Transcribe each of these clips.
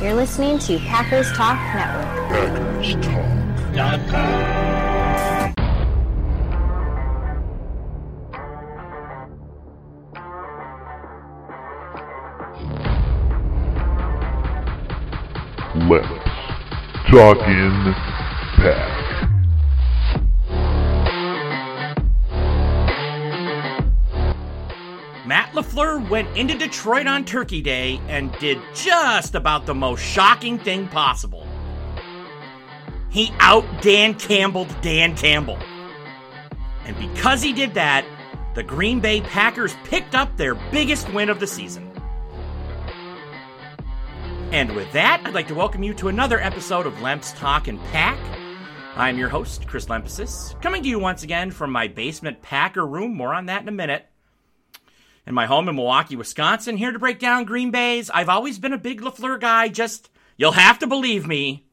You're listening to Packers Talk Network. PackersTalk.com. Let's talk in Pack. Matt LaFleur went into Detroit on Turkey Day and did just about the most shocking thing possible. He out-Dan Campbelled Dan Campbell. And because he did that, the Green Bay Packers picked up their biggest win of the season. And with that, I'd like to welcome you to another episode of Lemps Talk and Pack. I'm your host, Chris Lempesis, coming to you once again from my basement Packer room. More on that in a minute. In my home in Milwaukee, Wisconsin, here to break down Green Bay's. I've always been a big LaFleur guy, you'll have to believe me.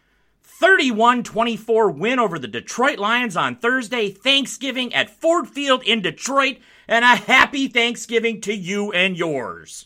31-24 win over the Detroit Lions on Thursday, Thanksgiving at Ford Field in Detroit, and a happy Thanksgiving to you and yours.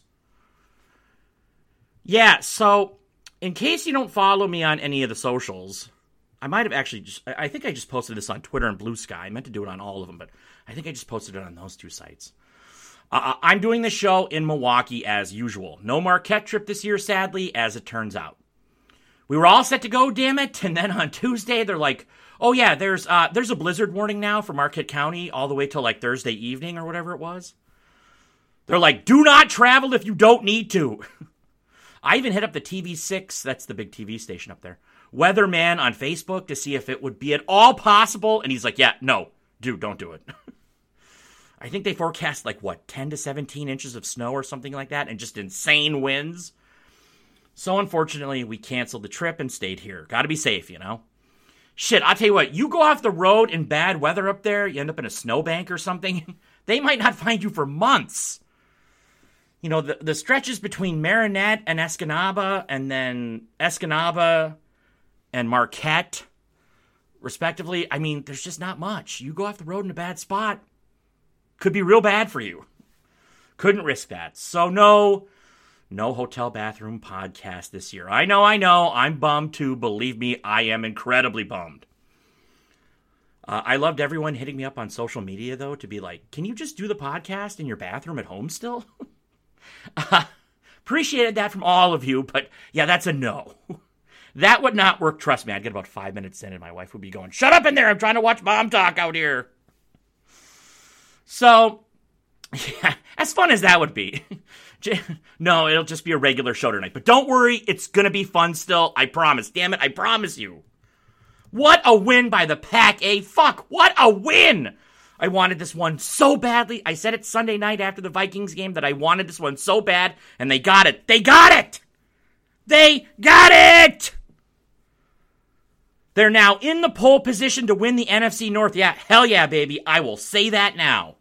Yeah, so, in case you don't follow me on any of the socials, I might have actually I think I just posted this on Twitter and Blue Sky. I meant to do it on all of them, but I think I just posted it on those two sites. I'm doing the show in Milwaukee as usual. No Marquette trip this year, sadly, as it turns out. We were all set to go, damn it, and then on Tuesday, they're like, oh yeah, there's a blizzard warning now for Marquette County all the way till like Thursday evening or whatever it was. They're like, do not travel if you don't need to. I even hit up the TV6, that's the big TV station up there, weatherman on Facebook to see if it would be at all possible, and he's like, yeah, no, dude, don't do it. I think they forecast 10 to 17 inches of snow or something like that, and just insane winds. So unfortunately, we canceled the trip and stayed here. Gotta be safe, you know? Shit, I'll tell you what, you go off the road in bad weather up there, you end up in a snowbank or something, they might not find you for months. You know, the stretches between Marinette and Escanaba, and then Escanaba and Marquette, respectively, I mean, there's just not much. You go off the road in a bad spot, could be real bad for you. Couldn't risk that. So no hotel bathroom podcast this year. I know, I'm bummed too. Believe me, I am incredibly bummed. I loved everyone hitting me up on social media, though, to be like, can you just do the podcast in your bathroom at home still? Appreciated that from all of you, but yeah, that's a no. That would not work. Trust me, I'd get about 5 minutes in and my wife would be going, shut up in there, I'm trying to watch Mom Talk out here. So, yeah, as fun as that would be. No, it'll just be a regular show tonight. But don't worry, it's going to be fun still. I promise. Damn it, I promise you. What a win by the Pack, eh? Fuck, what a win! I wanted this one so badly. I said it Sunday night after the Vikings game that I wanted this one so bad, and they got it. They got it! They got it! They're now in the pole position to win the NFC North. Yeah, hell yeah, baby. I will say that now.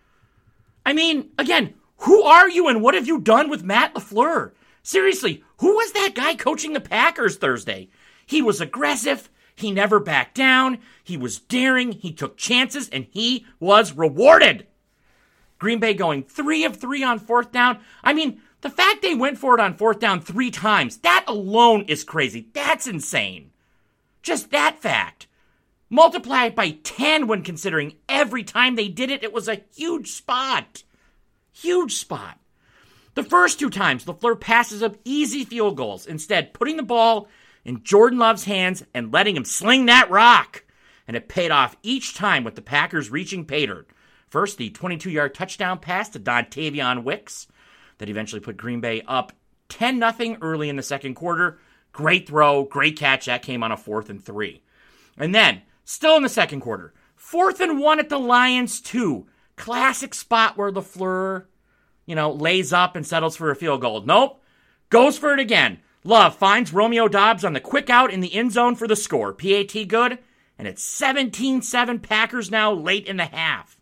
I mean, again, who are you and what have you done with Matt LaFleur? Seriously, who was that guy coaching the Packers Thursday? He was aggressive. He never backed down. He was daring. He took chances, and he was rewarded. Green Bay going 3 of 3 on fourth down. I mean, the fact they went for it on fourth down 3 times, that alone is crazy. That's insane. Just that fact. Multiply it by 10 when considering every time they did it, it was a huge spot. Huge spot. The first 2 times, LaFleur passes up easy field goals, instead putting the ball in Jordan Love's hands and letting him sling that rock. And it paid off each time with the Packers reaching pay dirt. First, the 22-yard touchdown pass to Dontavion Wicks that eventually put Green Bay up 10-0 early in the second quarter. Great throw, great catch. That came on a 4th and 3. And then, still in the second quarter, 4th and 1 at the Lions 2. Classic spot where LaFleur, lays up and settles for a field goal. Nope. Goes for it again. Love finds Romeo Doubs on the quick out in the end zone for the score. PAT good. And it's 17-7 Packers now late in the half.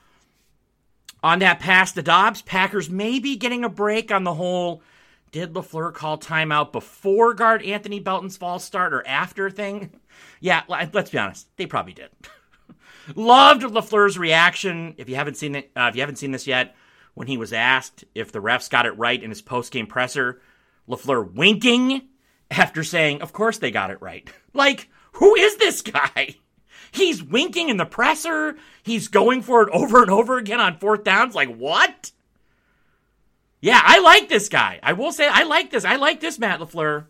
On that pass to Doubs, Packers may be getting a break on the whole, did LaFleur call timeout before guard Anthony Belton's false start or after thing? Yeah, let's be honest. They probably did. Loved LaFleur's reaction. If you haven't seen this yet, when he was asked if the refs got it right in his post-game presser, LaFleur winking after saying, of course they got it right. Like, who is this guy? He's winking in the presser. He's going for it over and over again on fourth downs. Like, what? Yeah, I like this guy. I will say I like this. I like this Matt LaFleur.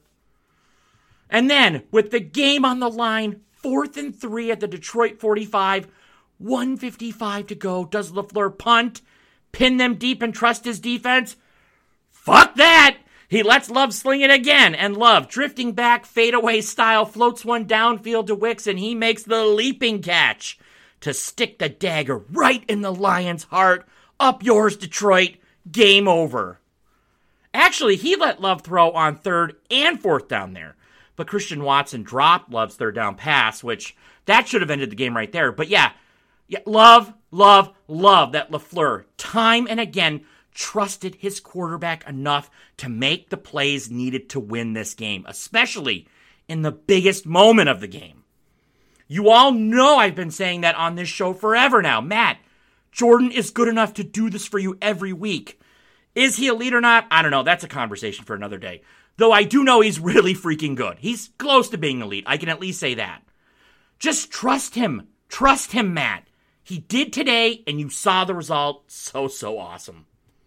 And then, with the game on the line, 4th and 3 at the Detroit 45, 1:55 to go. Does LaFleur punt, pin them deep, and trust his defense? Fuck that! He lets Love sling it again, and Love, drifting back, fadeaway style, floats one downfield to Wicks, and he makes the leaping catch to stick the dagger right in the Lions' heart. Up yours, Detroit. Game over. Actually, he let Love throw on 3rd and 4th down there. But Christian Watson dropped Love's 3rd down pass, which that should have ended the game right there. But yeah, love that LaFleur, time and again, trusted his quarterback enough to make the plays needed to win this game, especially in the biggest moment of the game. You all know I've been saying that on this show forever now. Matt, Jordan is good enough to do this for you every week. Is he elite or not? I don't know. That's a conversation for another day. Though I do know he's really freaking good. He's close to being elite. I can at least say that. Just trust him. Trust him, Matt. He did today, and you saw the result. So awesome.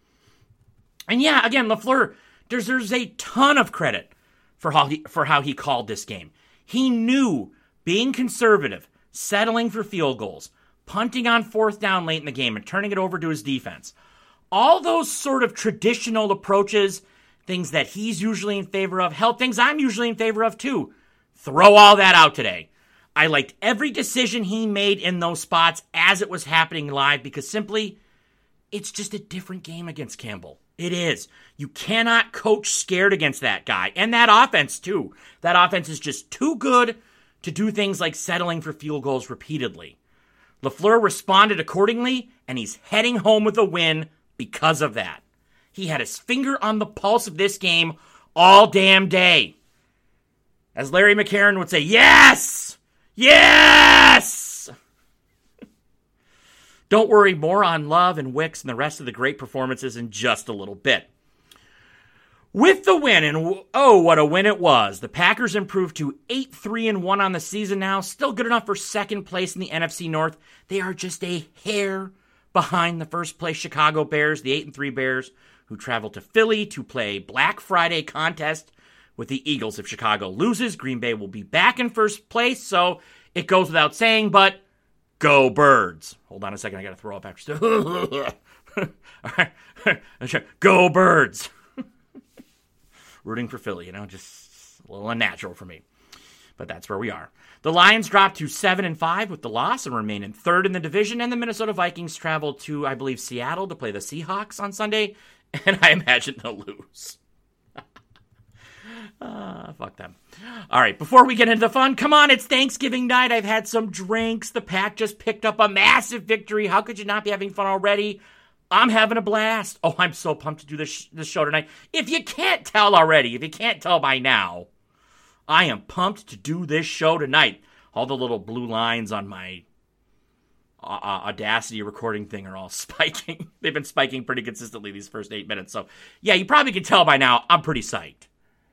And yeah, again, LaFleur deserves a ton of credit for how he called this game. He knew being conservative, settling for field goals, punting on 4th down late in the game, and turning it over to his defense. All those sort of traditional approaches, things that he's usually in favor of, hell, things I'm usually in favor of too. Throw all that out today. I liked every decision he made in those spots as it was happening live because simply, it's just a different game against Campbell. It is. You cannot coach scared against that guy. And that offense, too. That offense is just too good to do things like settling for field goals repeatedly. LaFleur responded accordingly, and he's heading home with a win because of that. He had his finger on the pulse of this game all damn day. As Larry McCarron would say, yes! Yes! Don't worry, more on Love and Wicks and the rest of the great performances in just a little bit. With the win, and oh, what a win it was, the Packers improved to 8-3-1 on the season now, still good enough for second place in the NFC North. They are just a hair behind the first place Chicago Bears, the 8-3 Bears, who travel to Philly to play Black Friday contest with the Eagles. If Chicago loses, Green Bay will be back in first place, so it goes without saying, but go Birds. Hold on a second, I gotta throw up after. All right. Go Birds. Rooting for Philly, just a little unnatural for me. But that's where we are. The Lions dropped to 7-5 with the loss and remain in 3rd in the division, and the Minnesota Vikings traveled to, I believe, Seattle to play the Seahawks on Sunday, and I imagine they'll lose. Fuck them. All right, before we get into the fun, come on, it's Thanksgiving night. I've had some drinks. The Pack just picked up a massive victory. How could you not be having fun already? I'm having a blast. Oh, I'm so pumped to do this show tonight. If you can't tell already, if you can't tell by now, I am pumped to do this show tonight. All the little blue lines on my Audacity recording thing are all spiking. They've been spiking pretty consistently these first 8 minutes. So, yeah, you probably can tell by now I'm pretty psyched.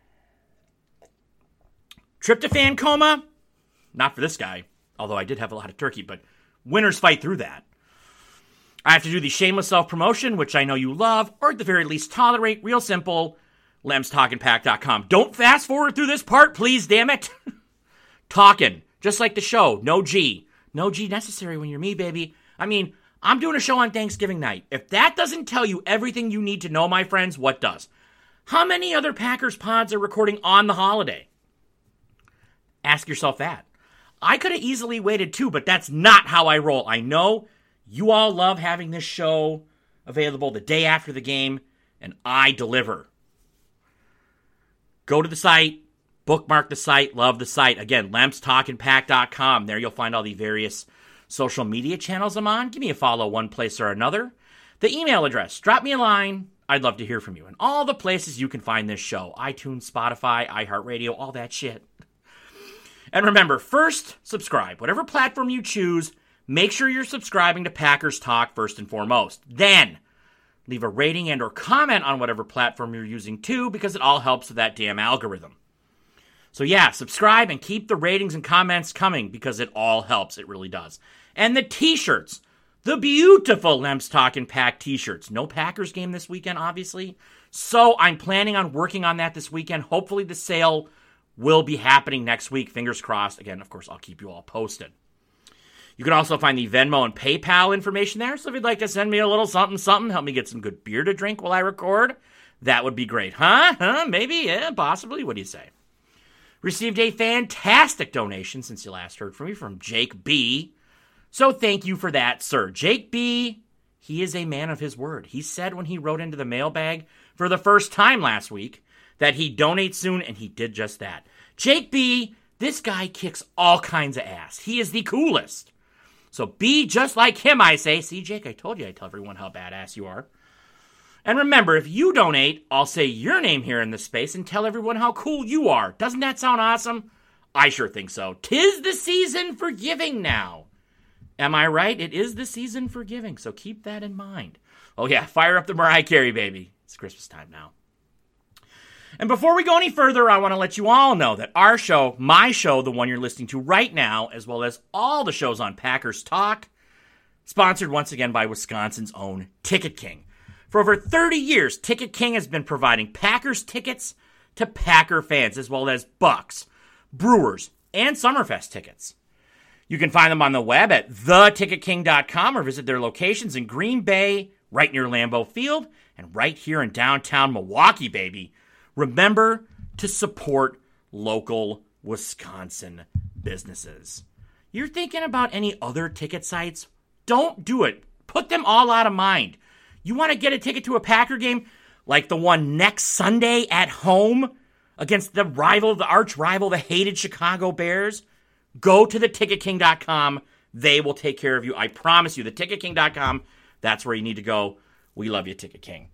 Tryptophan coma? Not for this guy, although I did have a lot of turkey, but winners fight through that. I have to do the shameless self-promotion, which I know you love, or at the very least tolerate. Real simple, lemstalkingpack.com. Don't fast forward through this part, please, damn it. Talking, just like the show, no G. No G necessary when you're me, baby. I mean, I'm doing a show on Thanksgiving night. If that doesn't tell you everything you need to know, my friends, what does? How many other Packers pods are recording on the holiday? Ask yourself that. I could have easily waited too, but that's not how I roll. I know you all love having this show available the day after the game, and I deliver. Go to the site, bookmark the site, love the site. Again, lemstalkingpack.com. There you'll find all the various social media channels I'm on. Give me a follow one place or another. The email address, drop me a line. I'd love to hear from you. And all the places you can find this show. iTunes, Spotify, iHeartRadio, all that shit. And remember, first, subscribe. Whatever platform you choose, make sure you're subscribing to Packers Talk first and foremost. Then, Leave a rating and or comment on whatever platform you're using too, because it all helps with that damn algorithm. So yeah, subscribe and keep the ratings and comments coming because it all helps. It really does. And the t-shirts, the beautiful Lemps Talkin' Pack t-shirts. No Packers game this weekend, obviously. So I'm planning on working on that this weekend. Hopefully the sale will be happening next week. Fingers crossed. Again, of course, I'll keep you all posted. You can also find the Venmo and PayPal information there. So if you'd like to send me a little something, help me get some good beer to drink while I record, that would be great. Huh? Maybe? Yeah, possibly. What do you say? Received a fantastic donation since you last heard from me from Jake B. So thank you for that, sir. Jake B., he is a man of his word. He said when he wrote into the mailbag for the first time last week that he'd donate soon, and he did just that. Jake B., this guy kicks all kinds of ass. He is the coolest. So be just like him, I say. See, Jake, I told you I'd tell everyone how badass you are. And remember, if you donate, I'll say your name here in this space and tell everyone how cool you are. Doesn't that sound awesome? I sure think so. 'Tis the season for giving now. Am I right? It is the season for giving, so keep that in mind. Oh yeah, fire up the Mariah Carey, baby. It's Christmas time now. And before we go any further, I want to let you all know that our show, my show, the one you're listening to right now, as well as all the shows on Packers Talk, sponsored once again by Wisconsin's own Ticket King. For over 30 years, Ticket King has been providing Packers tickets to Packer fans, as well as Bucks, Brewers, and Summerfest tickets. You can find them on the web at theticketking.com or visit their locations in Green Bay, right near Lambeau Field, and right here in downtown Milwaukee, baby. Remember to support local Wisconsin businesses. You're thinking about any other ticket sites? Don't do it. Put them all out of mind. You want to get a ticket to a Packer game like the one next Sunday at home against the arch rival, the hated Chicago Bears? Go to theticketking.com. They will take care of you. I promise you, theticketking.com, that's where you need to go. We love you, Ticket King.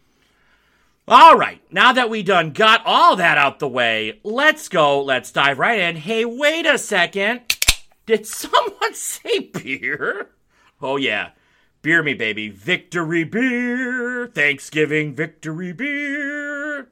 All right, now that we done got all that out the way, let's go. Let's dive right in. Hey, wait a second. Did someone say beer? Oh, yeah. Beer me, baby. Victory beer. Thanksgiving victory beer.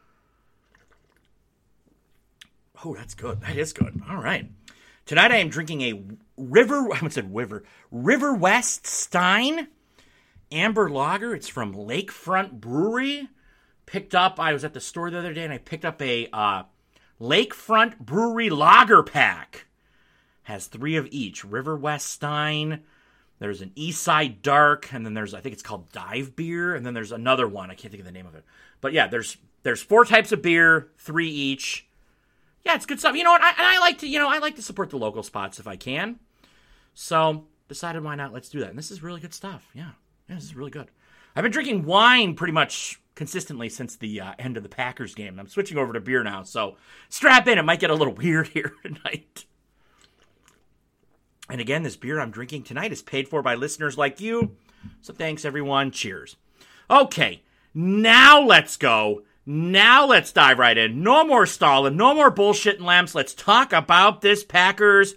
Oh, that's good. That is good. All right. Tonight I am drinking a River West Stein Amber Lager. It's from Lakefront Brewery. I was at the store the other day and I picked up a Lakefront Brewery Lager pack. Has 3 of each. River West Stein. There's an Eastside Dark, and then I think it's called Dive Beer, and then there's another one. I can't think of the name of it. But yeah, there's 4 types of beer, 3 each. Yeah, it's good stuff. You know what? I like to support the local spots if I can. So decided why not? Let's do that. And this is really good stuff. Yeah, this is really good. I've been drinking wine pretty much consistently since the end of the Packers game. I'm switching over to beer now, so strap in. It might get a little weird here tonight. And again, this beer I'm drinking tonight is paid for by listeners like you. So thanks, everyone. Cheers. Okay, now let's go. Now let's dive right in. No more stalling. No more bullshitting, Lamps. Let's talk about this Packers.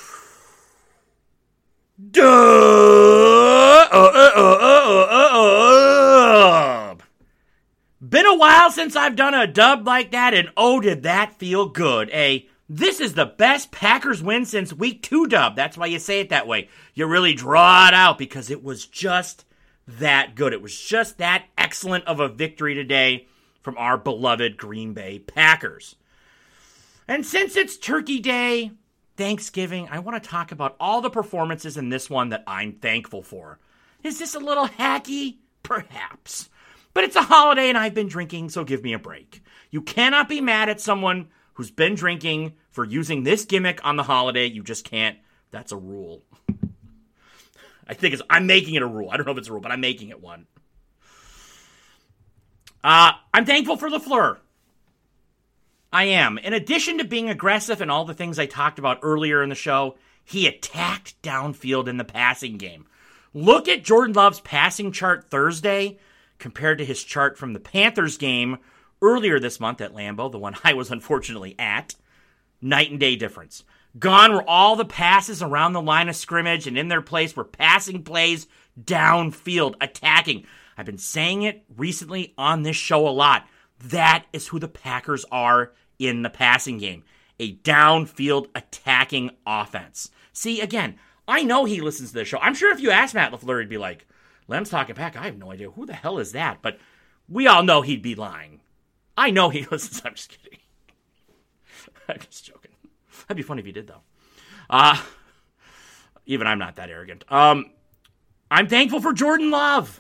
Dub. Been a while since I've done a dub like that, and oh, did that feel good, eh? This is the best Packers win since week 2 dub. That's why you say it that way. You really draw it out because it was just that good. It was just that excellent of a victory today from our beloved Green Bay Packers. And since it's Turkey Day, Thanksgiving, I want to talk about all the performances in this one that I'm thankful for. Is this a little hacky? Perhaps. But it's a holiday and I've been drinking, so give me a break. You cannot be mad at someone who's been drinking for using this gimmick on the holiday. You just can't. That's a rule. I'm making it a rule. I don't know if it's a rule, but I'm making it one. I'm thankful for LaFleur. I am. In addition to being aggressive and all the things I talked about earlier in the show, he attacked downfield in the passing game. Look at Jordan Love's passing chart Thursday compared to his chart from the Panthers game earlier this month at Lambeau, the one I was unfortunately at. Night and day difference. Gone were all the passes around the line of scrimmage, and in their place were passing plays downfield, attacking. I've been saying it recently on this show a lot. That is who the Packers are in the passing game. A downfield attacking offense. See, again, I know he listens to this show. I'm sure if you asked Matt LaFleur, he'd be like, Lem's talking Pack. I have no idea. Who the hell is that? But we all know he'd be lying. I know he listens. I'm just kidding. I'm just joking. That'd be funny if he did, though. Even I'm not that arrogant. I'm thankful for Jordan Love.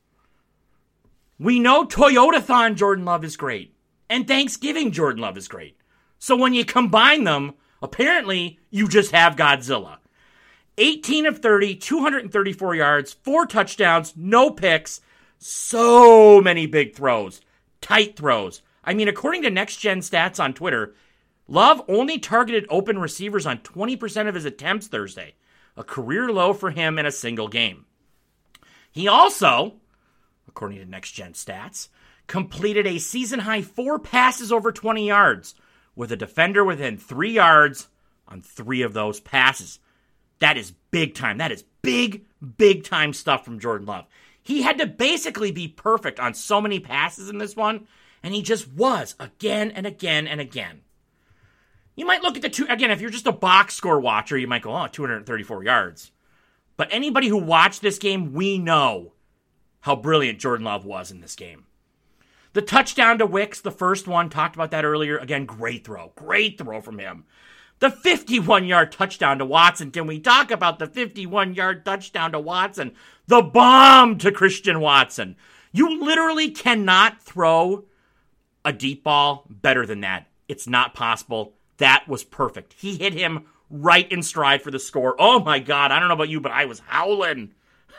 We know Toyotathon Jordan Love is great. And Thanksgiving Jordan Love is great. So when you combine them, apparently you just have Godzilla. 18 of 30, 234 yards, 4 touchdowns, no picks, so many big throws, tight throws. I mean, according to Next Gen Stats on Twitter, Love only targeted open receivers on 20% of his attempts Thursday, a career low for him in a single game. He also, according to Next Gen Stats, completed a season-high 4 passes over 20 yards, with a defender within 3 yards on 3 of those passes. That is big time. That is big, big time stuff from Jordan Love. He had to basically be perfect on so many passes in this one, and he just was again and again and again. You might look at the two, again, if you're just a box score watcher, you might go, 234 yards. But anybody who watched this game, we know how brilliant Jordan Love was in this game. The touchdown to Wicks, the first one, talked about that earlier. Again, great throw from him. The 51-yard touchdown to Watson. Can we talk about the 51-yard touchdown to Watson? The bomb to Christian Watson. You literally cannot throw a deep ball better than that. It's not possible. That was perfect. He hit him right in stride for the score. Oh my God, I don't know about you, but I was howling.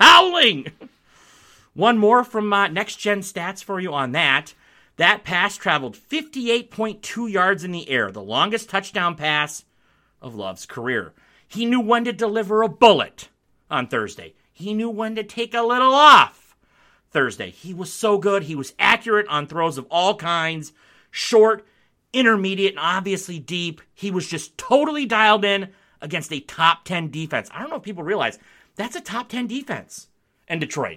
One more from Next Gen Stats for you on that. That pass traveled 58.2 yards in the air, the longest touchdown pass of Love's career. He knew when to deliver a bullet on Thursday. He knew when to take a little off Thursday. He was so good. He was accurate on throws of all kinds, short, intermediate, and obviously deep. He was just totally dialed in against a top 10 defense. I don't know if people realize that's a top 10 defense in Detroit.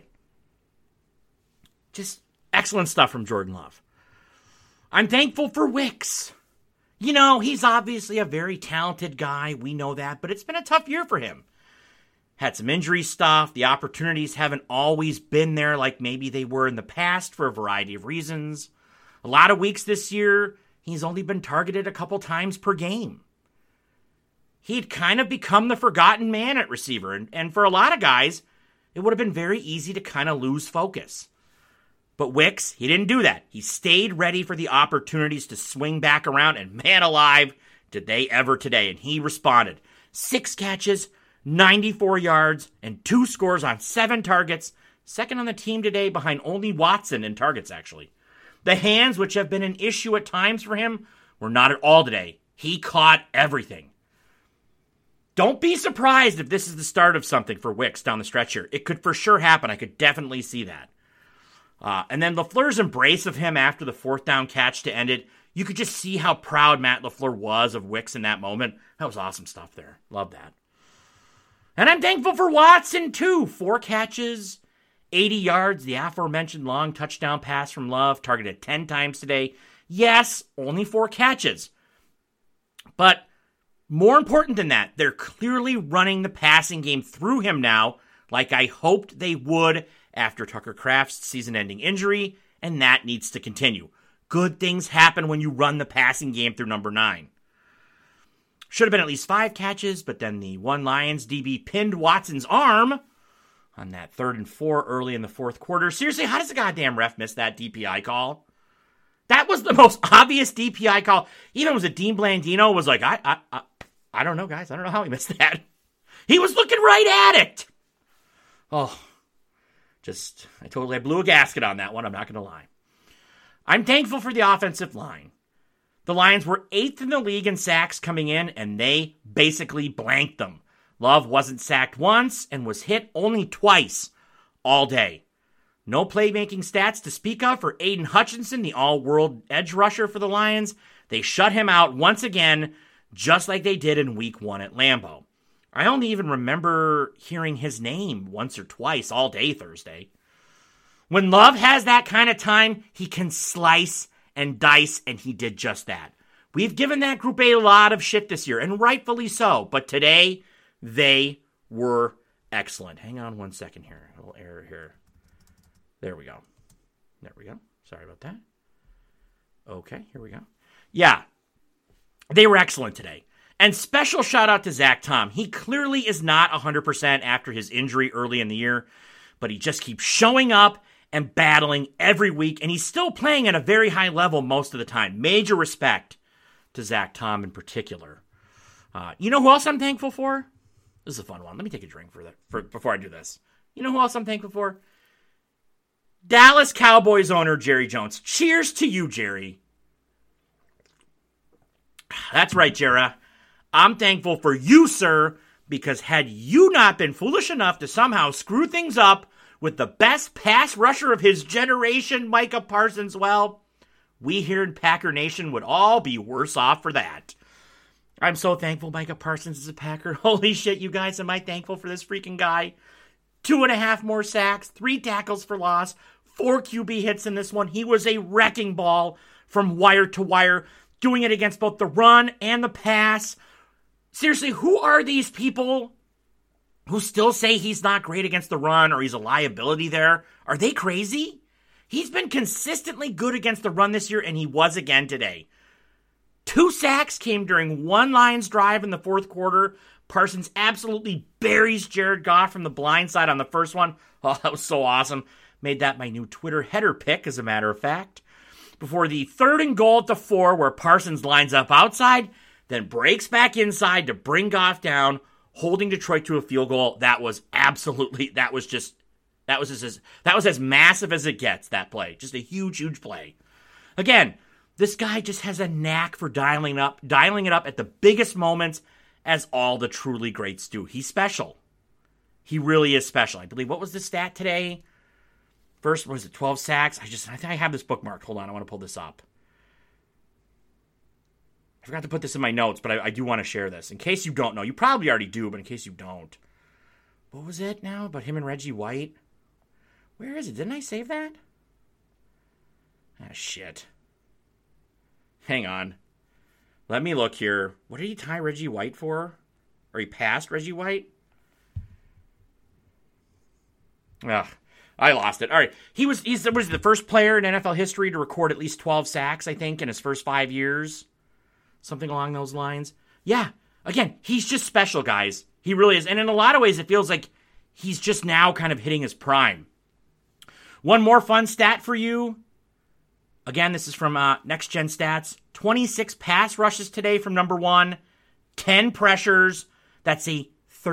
Just excellent stuff from Jordan Love. I'm thankful for Wicks. You know, he's obviously a very talented guy. We know that, but it's been a tough year for him. Had some injury stuff. The opportunities haven't always been there like maybe they were in the past for a variety of reasons. A lot of weeks this year, he's only been targeted a couple times per game. He'd kind of become the forgotten man at receiver, and for a lot of guys, it would have been very easy to kind of lose focus. But Wicks, he didn't do that. He stayed ready for the opportunities to swing back around, and man alive, did they ever today. And he responded. 6 catches, 94 yards, and 2 scores on 7 targets. Second on the team today behind only Watson in targets, actually. The hands, which have been an issue at times for him, were not at all today. He caught everything. Don't be surprised if this is the start of something for Wicks down the stretch here. It could for sure happen. I could definitely see that. And then LaFleur's embrace of him after the 4th down catch to end it, you could just see how proud Matt LaFleur was of Wicks in that moment. That was awesome stuff there. Love that. And I'm thankful for Watson, too. 4 catches, 80 yards, the aforementioned long touchdown pass from Love, targeted 10 times today. Yes, only 4 catches. But more important than that, they're clearly running the passing game through him now, like I hoped they would after Tucker Kraft's season-ending injury, and that needs to continue. Good things happen when you run the passing game through number 9. Should have been at least 5 catches, but then the one Lions DB pinned Watson's arm on that 3rd and 4 early in the 4th quarter. Seriously, how does the goddamn ref miss that DPI call? That was the most obvious DPI call. Even was it Dean Blandino was like, I don't know, guys. I don't know how he missed that. He was looking right at it. Oh, I blew a gasket on that one. I'm not going to lie. I'm thankful for the offensive line. The Lions were 8th in the league in sacks coming in, and they basically blanked them. Love wasn't sacked once and was hit only twice all day. No playmaking stats to speak of for Aiden Hutchinson, the all-world edge rusher for the Lions. They shut him out once again, just like they did in Week 1 at Lambeau. I only even remember hearing his name once or twice all day Thursday. When Love has that kind of time, he can slice and dice, and he did just that. We've given that group a lot of shit this year, and rightfully so. But today, they were excellent. Hang on one second here. A little error here. There we go. There we go. Sorry about that. Okay, here we go. Yeah, they were excellent today. And special shout out to Zach Tom. He clearly is not 100% after his injury early in the year, but he just keeps showing up and battling every week, and he's still playing at a very high level most of the time. Major respect to Zach Tom in particular. You know who else I'm thankful for? This is a fun one. Let me take a drink before I do this. You know who else I'm thankful for? Dallas Cowboys owner Jerry Jones. Cheers to you, Jerry. That's right, Jerry. I'm thankful for you, sir, because had you not been foolish enough to somehow screw things up with the best pass rusher of his generation, Micah Parsons, well, we here in Packer Nation would all be worse off for that. I'm so thankful Micah Parsons is a Packer. Holy shit, you guys, am I thankful for this freaking guy. 2.5 more sacks, 3 tackles for loss, 4 QB hits in this one. He was a wrecking ball from wire to wire, doing it against both the run and the pass. Seriously, who are these people who still say he's not great against the run or he's a liability there? Are they crazy? He's been consistently good against the run this year, and he was again today. 2 sacks came during one Lions drive in the fourth quarter. Parsons absolutely buries Jared Goff from the blind side on the first one. Oh, that was so awesome. Made that my new Twitter header pick, as a matter of fact. Before the 3rd and goal at the 4, where Parsons lines up outside, then breaks back inside to bring Goff down, holding Detroit to a field goal. That was as massive as it gets, that play. Just a huge, huge play. Again, this guy just has a knack for dialing it up at the biggest moments, as all the truly greats do. He's special. He really is special. I believe, what was the stat today? First, was it 12 sacks? I think I have this bookmarked. Hold on, I want to pull this up. I forgot to put this in my notes, but I do want to share this. In case you don't know. You probably already do, but in case you don't. What was it now about him and Reggie White? Where is it? Didn't I save that? Ah, shit. Hang on. Let me look here. What did he tie Reggie White for? Or he passed Reggie White? Ugh, I lost it. All right. He's the first player in NFL history to record at least 12 sacks, I think, in his first 5 years. Something along those lines. Yeah. Again, he's just special, guys. He really is. And in a lot of ways, it feels like he's just now kind of hitting his prime. One more fun stat for you. Again, this is from Next Gen Stats. 26 pass rushes today from number 1. 10 pressures. That's a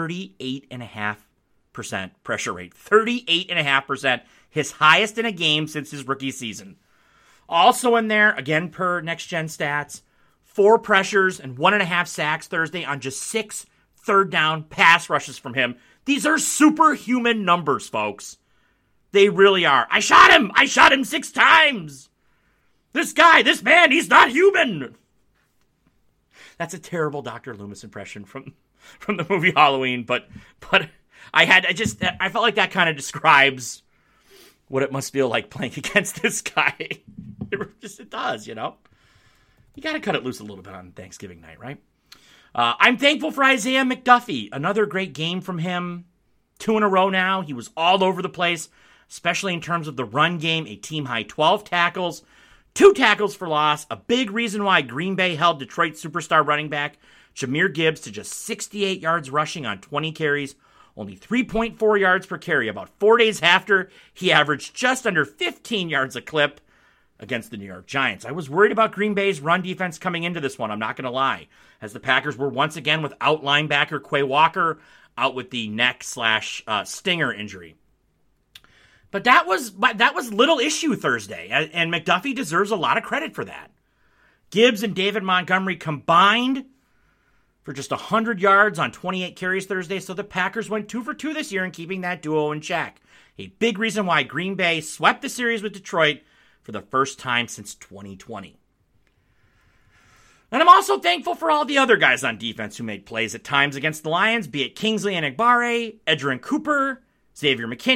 38.5% pressure rate. 38.5%. His highest in a game since his rookie season. Also in there, again per Next Gen Stats, 4 pressures and 1.5 sacks Thursday on just 6 third down pass rushes from him. These are superhuman numbers, folks. They really are. I shot him 6 times. This man, he's not human. That's a terrible Dr. Loomis impression from the movie Halloween, but I felt like that kind of describes what it must feel like playing against this guy. It does, you know. You got to cut it loose a little bit on Thanksgiving night, right? I'm thankful for Isaiah McDuffie. Another great game from him. 2 in a row now. He was all over the place, especially in terms of the run game. A team-high 12 tackles, 2 tackles for loss. A big reason why Green Bay held Detroit superstar running back Jahmyr Gibbs to just 68 yards rushing on 20 carries. Only 3.4 yards per carry. About 4 days after, he averaged just under 15 yards a clip against the New York Giants. I was worried about Green Bay's run defense coming into this one, I'm not going to lie, as the Packers were once again without linebacker Quay Walker, out with the neck/stinger injury. But that was little issue Thursday, and McDuffie deserves a lot of credit for that. Gibbs and David Montgomery combined for just 100 yards on 28 carries Thursday, so the Packers went 2 for 2 this year in keeping that duo in check. A big reason why Green Bay swept the series with Detroit for the first time since 2020. And I'm also thankful for all the other guys on defense who made plays at times against the Lions, be it Kingsley Enagbare, Edgerrin Cooper, Xavier McKinney,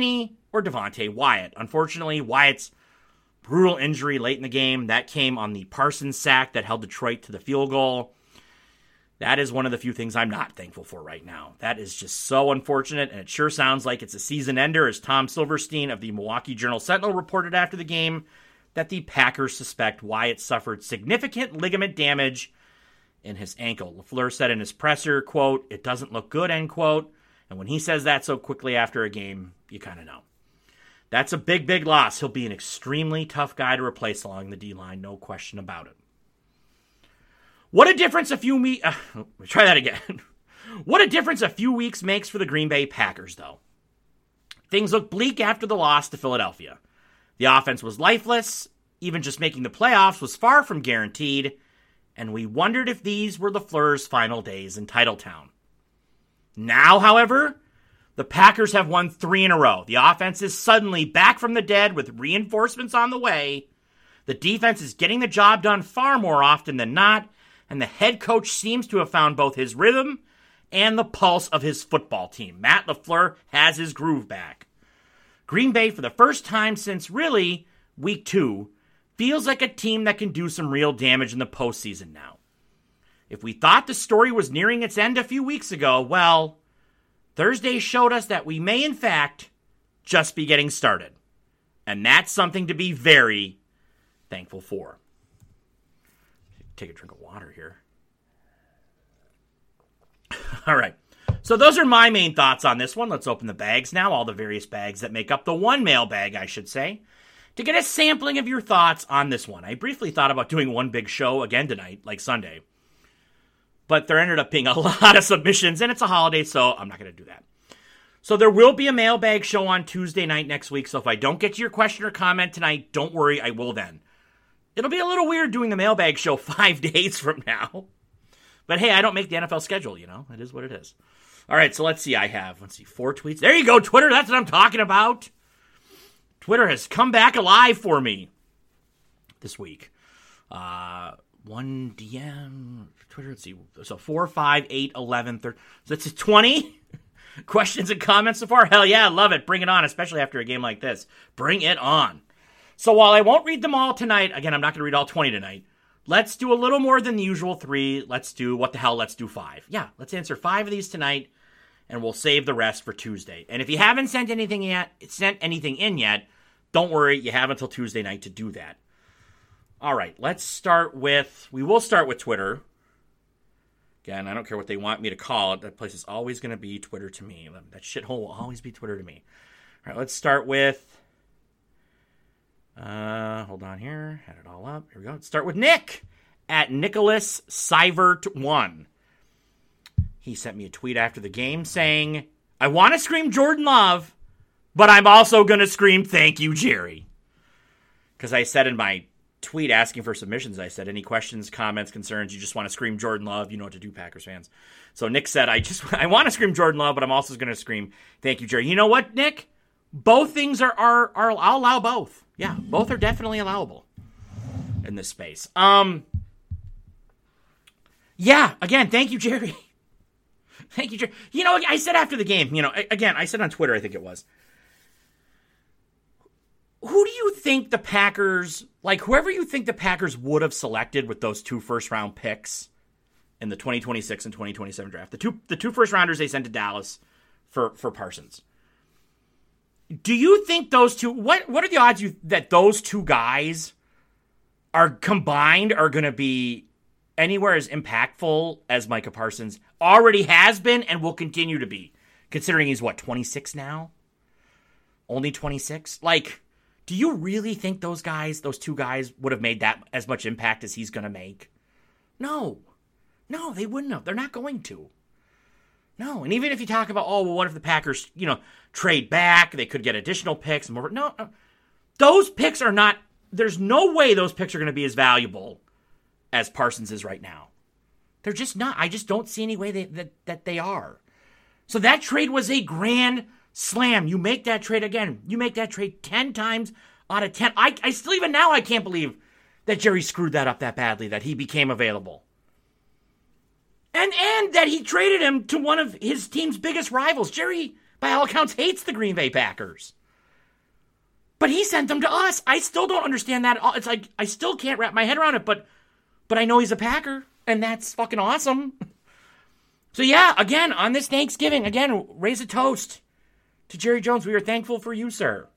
or Devontae Wyatt. Unfortunately, Wyatt's brutal injury late in the game, that came on the Parsons sack that held Detroit to the field goal. That is one of the few things I'm not thankful for right now. That is just so unfortunate, and it sure sounds like it's a season ender, as Tom Silverstein of the Milwaukee Journal-Sentinel reported after the game that the Packers suspect Wyatt suffered significant ligament damage in his ankle. LaFleur said in his presser, quote, "It doesn't look good," end quote. And when he says that so quickly after a game, you kind of know. That's a big, big loss. He'll be an extremely tough guy to replace along the D-line, no question about it. What a difference a few weeks... try that again. What a difference a few weeks makes for the Green Bay Packers, though. Things looked bleak after the loss to Philadelphia. The offense was lifeless. Even just making the playoffs was far from guaranteed. And we wondered if these were LaFleur's final days in Titletown. Now, however, the Packers have won 3 in a row. The offense is suddenly back from the dead with reinforcements on the way. The defense is getting the job done far more often than not. And the head coach seems to have found both his rhythm and the pulse of his football team. Matt LaFleur has his groove back. Green Bay, for the first time since really week 2, feels like a team that can do some real damage in the postseason now. If we thought the story was nearing its end a few weeks ago, well, Thursday showed us that we may, in fact, just be getting started. And that's something to be very thankful for. Take a drink of water here. All right. So those are my main thoughts on this one. Let's open the bags now, all the various bags that make up the one mailbag, I should say, to get a sampling of your thoughts on this one. I briefly thought about doing one big show again tonight, like Sunday. But there ended up being a lot of submissions, and it's a holiday, so I'm not going to do that. So there will be a mailbag show on Tuesday night next week, so if I don't get to your question or comment tonight, don't worry, I will then. It'll be a little weird doing the mailbag show 5 days from now. But hey, I don't make the NFL schedule, you know. It is what it is. All right, so let's see. I have, 4 tweets. There you go, Twitter. That's what I'm talking about. Twitter has come back alive for me this week. 1 DM, Twitter, let's see. So 4, 5, 8, 11, 13. So that's 20 questions and comments so far. Hell yeah, I love it. Bring it on, especially after a game like this. Bring it on. So while I won't read them all tonight, again, I'm not going to read all 20 tonight. Let's do a little more than the usual 3. Let's do, let's do 5. Yeah, let's answer 5 of these tonight, and we'll save the rest for Tuesday. And if you haven't sent anything in yet, don't worry, you have until Tuesday night to do that. All right, we will start with Twitter. Again, I don't care what they want me to call it. That place is always going to be Twitter to me. That shithole will always be Twitter to me. All right, let's start with... hold on here. Had it all up. Here we go. Let's start with Nick at Nicholas Seivert1. He sent me a tweet after the game saying, "I want to scream Jordan Love, but I'm also going to scream thank you, Jerry." Because I said in my tweet asking for submissions, I said, any questions, comments, concerns, you just want to scream Jordan Love, you know what to do, Packers fans. So Nick said, I want to scream Jordan Love, but I'm also going to scream thank you, Jerry. You know what, Nick? Both things are I'll allow both. Yeah, both are definitely allowable in this space. Yeah, again, thank you, Jerry. Thank you, Jerry. You know, I said after the game, I said on Twitter, I think it was, who do you think the Packers, whoever you think the Packers would have selected with those 2 first-round picks in the 2026 and 2027 draft, the two first-rounders they sent to Dallas for Parsons, do you think those two, what are the odds that those 2 guys are combined are going to be anywhere as impactful as Micah Parsons already has been and will continue to be, considering he's, 26 now? Only 26? Do you really think those 2 guys, would have made that as much impact as he's going to make? No. No, they wouldn't have. They're not going to. No, and even if you talk about, what if the Packers, trade back, they could get additional picks. More. No, those picks are not, there's no way those picks are going to be as valuable as Parsons is right now. They're just not. I just don't see any way that they are. So that trade was a grand slam. You make that trade again. You make that trade 10 times out of 10. I still, even now, I can't believe that Jerry screwed that up that badly, that he became available. And that he traded him to one of his team's biggest rivals. Jerry, by all accounts, hates the Green Bay Packers. But he sent them to us. I still don't understand that at all. It's like, I still can't wrap my head around it, but I know he's a Packer, and that's fucking awesome. So yeah, again, on this Thanksgiving, again, raise a toast to Jerry Jones. We are thankful for you, sir.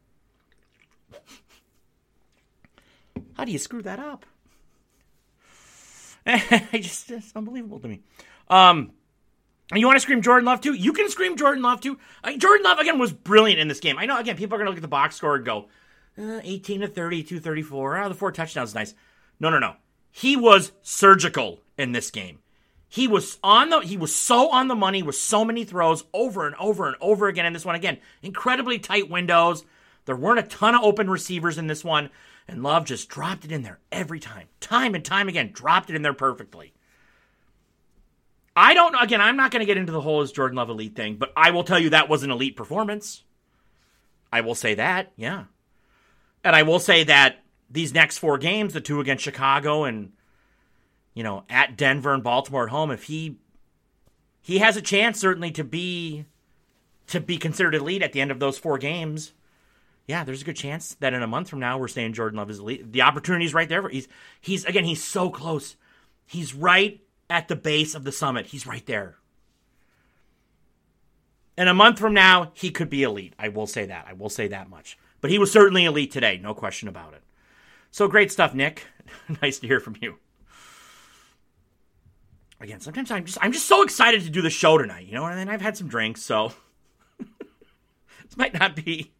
How do you screw that up? It's unbelievable to me. You want to scream Jordan Love too? You can scream Jordan Love too. Jordan Love, again, was brilliant in this game. I know, again, people are going to look at the box score and go, 18 to 30, 234. The 4 touchdowns, nice. No. He was surgical in this game. He was so on the money with so many throws over and over and over again in this one. Again, incredibly tight windows. There weren't a ton of open receivers in this one. And Love just dropped it in there every time. Time and time again, dropped it in there perfectly. I'm not going to get into the whole is Jordan Love elite thing, but I will tell you that was an elite performance. I will say that, yeah. And I will say that these next 4 games, the 2 against Chicago and, at Denver and Baltimore at home, if he has a chance certainly to be considered elite at the end of those 4 games, yeah, there's a good chance that in a month from now we're saying Jordan Love is elite. The opportunity's right there. He's so close. He's right at the base of the summit. He's right there. In a month from now, he could be elite. I will say that. I will say that much. But he was certainly elite today. No question about it. So great stuff, Nick. Nice to hear from you. Again, sometimes I'm just so excited to do the show tonight, and then I've had some drinks, so this might not be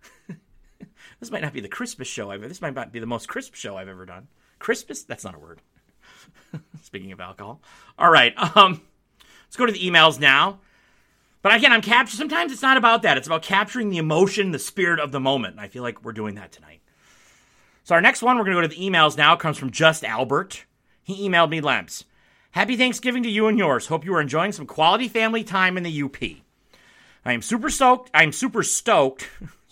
the crispest show this might not be the most crisp show I've ever done. Crispest? That's not a word. Speaking of alcohol. All right. Let's go to the emails now. But again, sometimes it's not about that. It's about capturing the emotion, the spirit of the moment. And I feel like we're doing that tonight. So our next one, we're going to go to the emails now. It comes from Just Albert. He emailed me, Lemps. Happy Thanksgiving to you and yours. Hope you are enjoying some quality family time in the UP. I am super stoked. I am super stoked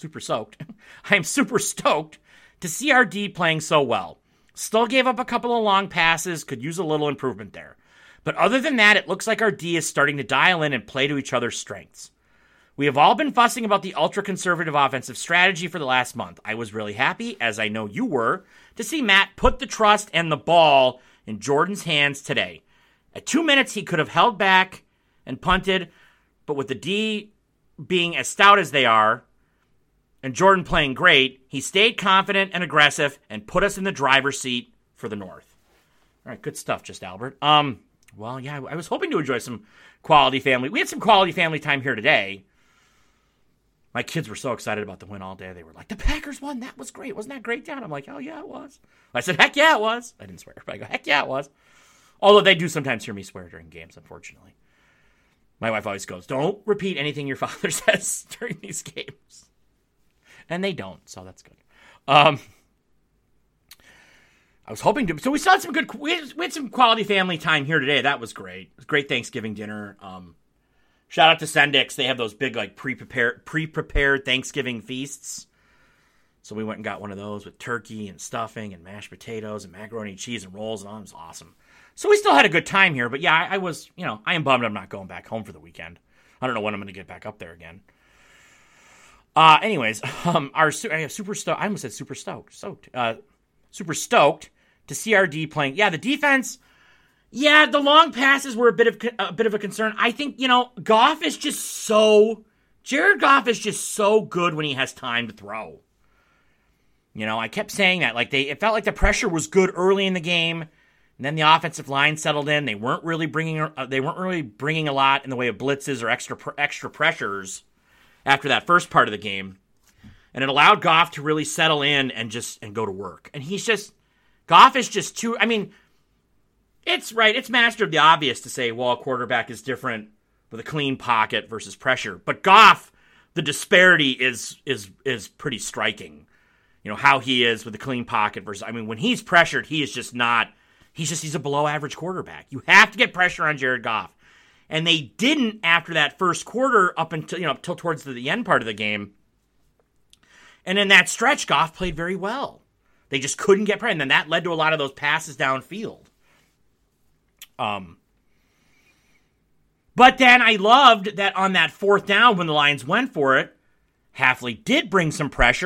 to see our D playing so well. Still gave up a couple of long passes, could use a little improvement there. But other than that, it looks like our D is starting to dial in and play to each other's strengths. We have all been fussing about the ultra-conservative offensive strategy for the last month. I was really happy, as I know you were, to see Matt put the trust and the ball in Jordan's hands today. At 2 minutes, he could have held back and punted, but with the D being as stout as they are, and Jordan playing great, he stayed confident and aggressive and put us in the driver's seat for the North. All right, good stuff, Just Albert. Well, yeah, I was hoping to enjoy some quality family. We had some quality family time here today. My kids were so excited about the win all day. They were like, the Packers won. That was great. Wasn't that great, Dad? I'm like, oh, yeah, it was. I said, heck yeah, it was. I didn't swear, but I go, heck yeah, it was. Although they do sometimes hear me swear during games, unfortunately. My wife always goes, don't repeat anything your father says during these games. And they don't, so that's good. I was hoping to. So we saw some good. We had some quality family time here today. That was great. It was a great Thanksgiving dinner. Shout out to Sendix. They have those big pre-prepared Thanksgiving feasts. So we went and got one of those with turkey and stuffing and mashed potatoes and macaroni and cheese and rolls, and all. It was awesome. So we still had a good time here. But yeah, I was. I am bummed I'm not going back home for the weekend. I don't know when I'm going to get back up there again. Anyways, super stoked. I almost said super stoked. Super stoked to see our D playing. Yeah, the defense. Yeah, the long passes were a bit of a concern. I think Jared Goff is just so good when he has time to throw. I kept saying that. It felt like the pressure was good early in the game, and then the offensive line settled in. They weren't really bringing a lot in the way of blitzes or extra pressures after that first part of the game. And it allowed Goff to really settle in and go to work. And Goff is just too, it's right. It's master of the obvious to say, well, a quarterback is different with a clean pocket versus pressure. But Goff, the disparity is pretty striking. How he is with a clean pocket versus, when he's pressured, he's a below average quarterback. You have to get pressure on Jared Goff. And they didn't after that first quarter up until towards the end part of the game. And in that stretch, Goff played very well. They just couldn't get pressure. And then that led to a lot of those passes downfield. But then I loved that on that fourth down when the Lions went for it, Hafley did bring some pressure,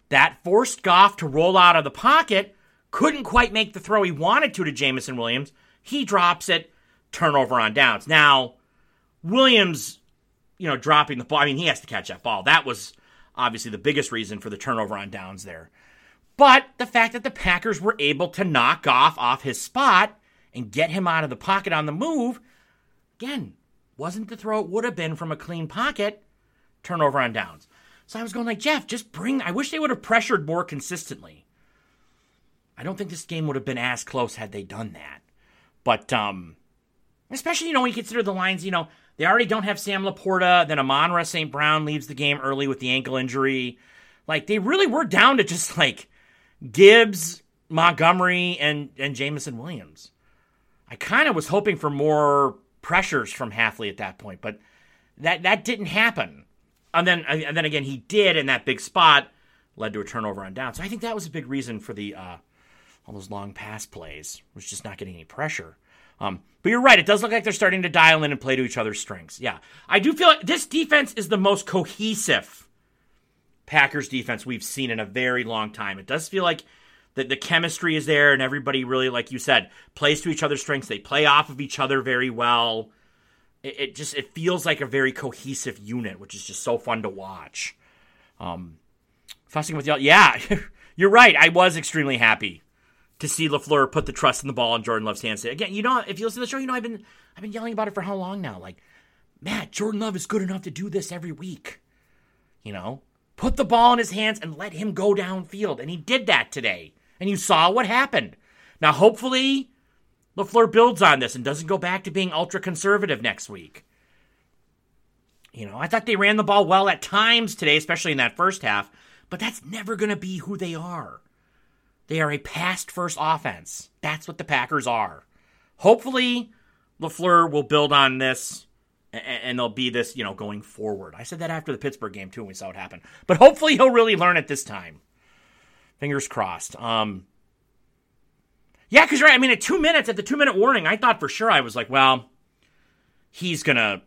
That forced Goff to roll out of the pocket, couldn't quite make the throw he wanted to Jameson Williams. He drops it, turnover on downs. Now, Williams, dropping the ball, I mean, he has to catch that ball. That was obviously the biggest reason for the turnover on downs there. But the fact that the Packers were able to knock Goff off his spot and get him out of the pocket on the move, again, wasn't the throw it would have been from a clean pocket, turnover on downs. So I was going like, Jeff, I wish they would have pressured more consistently. I don't think this game would have been as close had they done that. But, especially, when you consider the lines, they already don't have Sam Laporta, then Amon-Ra St. Brown leaves the game early with the ankle injury. Like, they really were down to just, Gibbs, Montgomery, and Jameson Williams. I kind of was hoping for more pressures from Hafley at that point, but that didn't happen. And then again, he did, and that big spot led to a turnover on down. So I think that was a big reason for the all those long pass plays, was just not getting any pressure. But you're right, it does look like they're starting to dial in and play to each other's strengths. Yeah, I do feel like this defense is the most cohesive Packers defense we've seen in a very long time. It does feel like the chemistry is there, and everybody really, like you said, plays to each other's strengths. They play off of each other very well. It feels like a very cohesive unit, which is just so fun to watch. Fussing with y'all, yeah, you're right. I was extremely happy to see LaFleur put the trust in the ball in Jordan Love's hands. Again, if you listen to the show, I've been yelling about it for how long now? Like, Matt, Jordan Love is good enough to do this every week. Put the ball in his hands and let him go downfield, and he did that today. And you saw what happened. Now, hopefully, LaFleur builds on this and doesn't go back to being ultra-conservative next week. I thought they ran the ball well at times today, especially in that first half, but that's never going to be who they are. They are a pass-first offense. That's what the Packers are. Hopefully, LaFleur will build on this, and there'll be this, going forward. I said that after the Pittsburgh game, too, and we saw what happened. But hopefully he'll really learn it this time. Fingers crossed. Yeah, because you're right. I mean, at the 2-minute warning, I thought for sure, I was like, well, he's going to,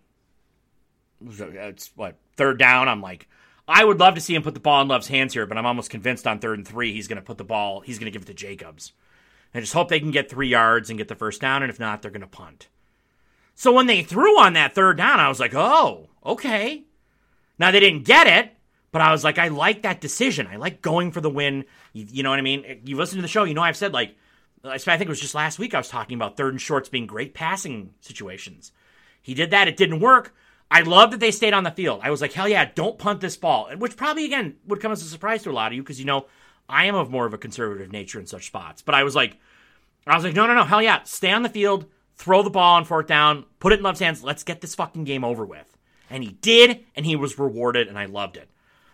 it's third down? I'm like, I would love to see him put the ball in Love's hands here, but I'm almost convinced on 3rd and 3, he's going to put the ball, he's going to give it to Jacobs. And just hope they can get 3 yards and get the first down, and if not, they're going to punt. So when they threw on that 3rd down, I was like, oh, okay. Now, they didn't get it, but I was like, I like that decision. I like going for the win. You know what I mean? You listen to the show, I've said, I think it was just last week I was talking about 3rd and shorts being great passing situations. He did that. It didn't work. I love that they stayed on the field. I was like, hell yeah, don't punt this ball. Which probably, again, would come as a surprise to a lot of you because, I am of more of a conservative nature in such spots. But I was like, no, hell yeah, stay on the field, throw the ball on 4th down, put it in Love's hands, let's get this fucking game over with. And he did, and he was rewarded, and I loved it.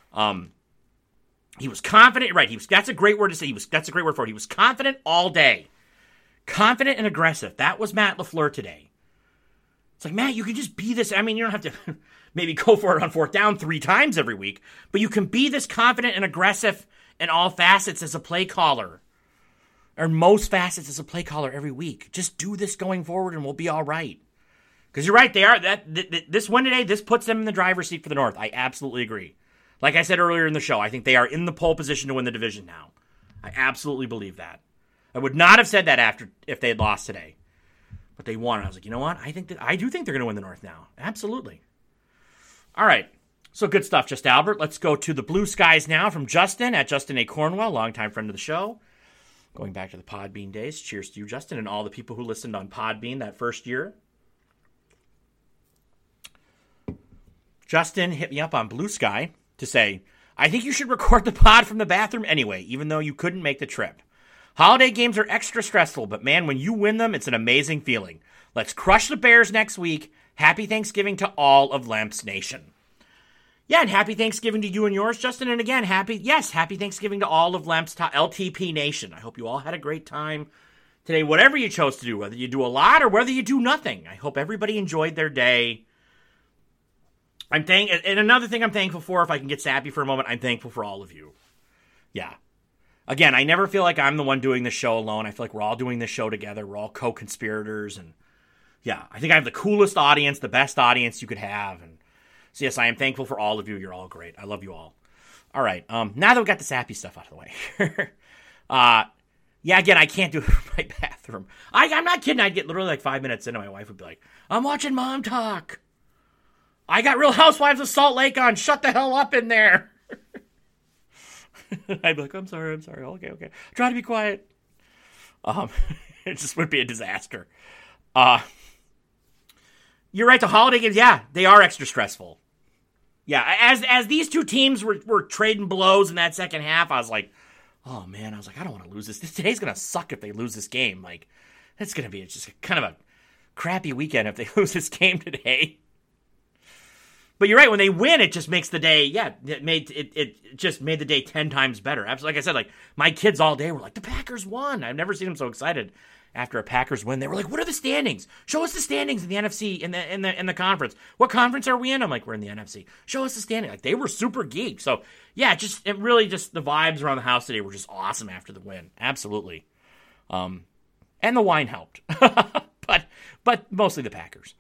He was confident, right? That's a great word to say. That's a great word for it. He was confident all day. Confident and aggressive. That was Matt LaFleur today. It's like, Matt, you can just be this. I mean, you don't have to maybe go for it on 4th down 3 times every week, but you can be this confident and aggressive in all facets as a play caller, or most facets as a play caller every week. Just do this going forward, and we'll be all right. Because you're right, they are. This win today, this puts them in the driver's seat for the North. I absolutely agree. Like I said earlier in the show, I think they are in the pole position to win the division now. I absolutely believe that. I would not have said that if they had lost today. But they won. I was like, you know what? I do think they're going to win the North now. Absolutely. All right. So good stuff, Just Albert. Let's go to the Blue Skies now from Justin at Justin A. Cornwell, longtime friend of the show. Going back to the Podbean days. Cheers to you, Justin, and all the people who listened on Podbean that first year. Justin hit me up on Blue Sky to say, I think you should record the pod from the bathroom anyway, even though you couldn't make the trip. Holiday games are extra stressful, but man, when you win them, it's an amazing feeling. Let's crush the Bears next week. Happy Thanksgiving to all of Lamps Nation. Yeah, and happy Thanksgiving to you and yours, Justin. And again, happy Thanksgiving to all of Lamps LTP Nation. I hope you all had a great time today, whatever you chose to do, whether you do a lot or whether you do nothing. I hope everybody enjoyed their day. And another thing I'm thankful for, if I can get sappy for a moment, I'm thankful for all of you. Yeah. Again, I never feel like I'm the one doing the show alone. I feel like we're all doing this show together. We're all co-conspirators. And yeah, I think I have the coolest audience, the best audience you could have. And so yes, I am thankful for all of you. You're all great. I love you all. All right. Now that we got the sappy stuff out of the way. Yeah, again, I can't do it from my bathroom. I'm not kidding. I'd get literally like 5 minutes in and my wife would be like, I'm watching Mom Talk. I got Real Housewives of Salt Lake on. Shut the hell up in there. I'd be like, I'm sorry. Okay. Try to be quiet. It just would be a disaster. You're right. The holiday games, yeah, they are extra stressful. Yeah, as these two teams were trading blows in that second half, I was like, oh man, I don't want to lose this. Today's going to suck if they lose this game. Like, it's going to be just kind of a crappy weekend if they lose this game today. But you're right, when they win, it just makes the day, it just made the day 10 times better. Like I said, like, my kids all day were like, the Packers won. I've never seen them so excited after a Packers win. They were like, what are the standings? Show us the standings in the NFC, in the conference. What conference are we in? I'm like, we're in the NFC. Show us the standing. Like, they were super geeked. So, yeah, it really just, the vibes around the house today were just awesome after the win. Absolutely. And the wine helped. but mostly the Packers.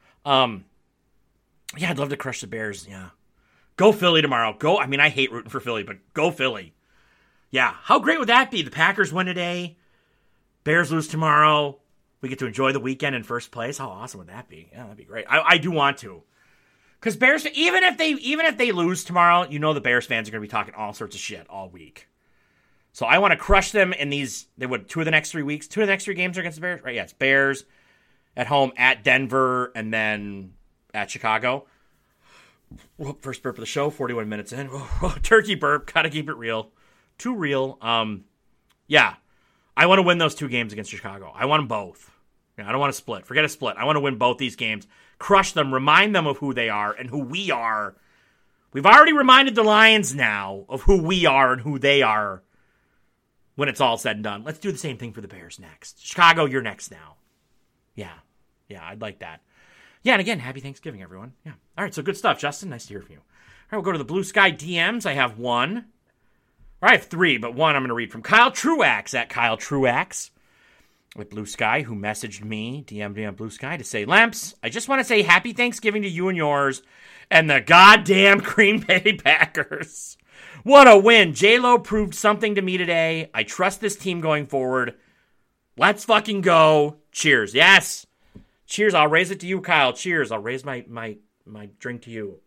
Yeah, I'd love to crush the Bears, yeah. Go Philly tomorrow. I hate rooting for Philly, but go Philly. Yeah, how great would that be? The Packers win today. Bears lose tomorrow. We get to enjoy the weekend in first place. How awesome would that be? Yeah, that'd be great. I do want to. Because Bears, even if they lose tomorrow, the Bears fans are going to be talking all sorts of shit all week. So I want to crush them in these, two of the next 3 weeks? 2 of the next 3 games are against the Bears? Right, yeah, it's Bears at home, at Denver, and then at Chicago. First burp of the show, 41 minutes in. Turkey burp, gotta keep it real. Too real. Yeah, I want to win those 2 games against Chicago. I want them both. I don't want to split. Forget a split. I want to win both these games. Crush them, remind them of who they are and who we are. We've already reminded the Lions now of who we are and who they are when it's all said and done. Let's do the same thing for the Bears next. Chicago, you're next now. Yeah, I'd like that. Yeah, and again, happy Thanksgiving, everyone. Yeah. All right, so good stuff, Justin. Nice to hear from you. All right, we'll go to the Blue Sky DMs. I have one. Or I have 3, but one I'm going to read from Kyle Truax, at Kyle Truax with Blue Sky, who messaged me, DM'd me on Blue Sky, to say, Lemps, I just want to say happy Thanksgiving to you and yours and the goddamn Green Bay Packers. What a win. J-Lo proved something to me today. I trust this team going forward. Let's fucking go. Cheers. Yes. Cheers, I'll raise it to you, Kyle. Cheers, I'll raise my drink to you.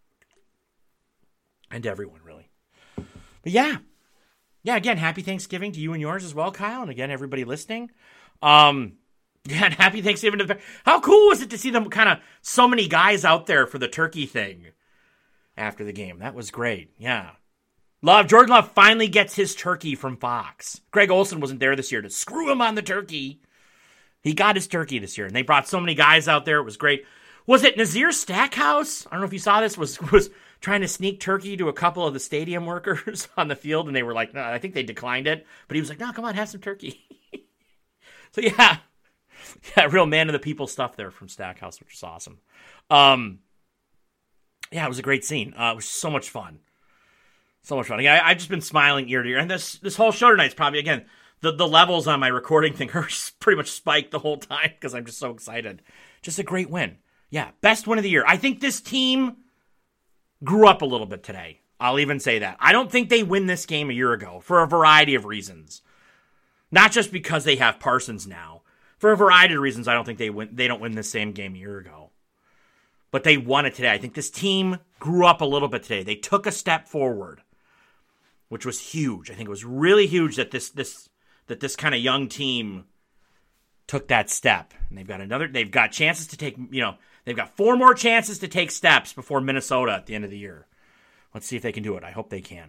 And to everyone, really. But yeah, again, happy Thanksgiving to you and yours as well, Kyle. And again, everybody listening. And happy Thanksgiving to the... How cool was it to see them so many guys out there for the turkey thing after the game? That was great, yeah. Jordan Love finally gets his turkey from Fox. Greg Olsen wasn't there this year to screw him on the turkey. He got his turkey this year, and they brought so many guys out there. It was great. Was it Nazir Stackhouse? I don't know if you saw this. Was trying to sneak turkey to a couple of the stadium workers on the field, and they were like, no, I think they declined it. But he was like, no, come on, have some turkey. So, yeah, real man of the people stuff there from Stackhouse, which is awesome. Yeah, it was a great scene. It was so much fun. So much fun. Yeah, I've just been smiling ear to ear. And this whole show tonight is probably, again, the levels on my recording thing are pretty much spiked the whole time because I'm just so excited. Just a great win. Yeah, best win of the year. I think this team grew up a little bit today. I'll even say that. I don't think they win this game a year ago for a variety of reasons. Not just because they have Parsons now. For a variety of reasons, I don't think they don't win this same game a year ago. But they won it today. I think this team grew up a little bit today. They took a step forward, which was huge. I think it was really huge that this kind of young team took that step. And they've got chances to take, they've got 4 more chances to take steps before Minnesota at the end of the year. Let's see if they can do it. I hope they can.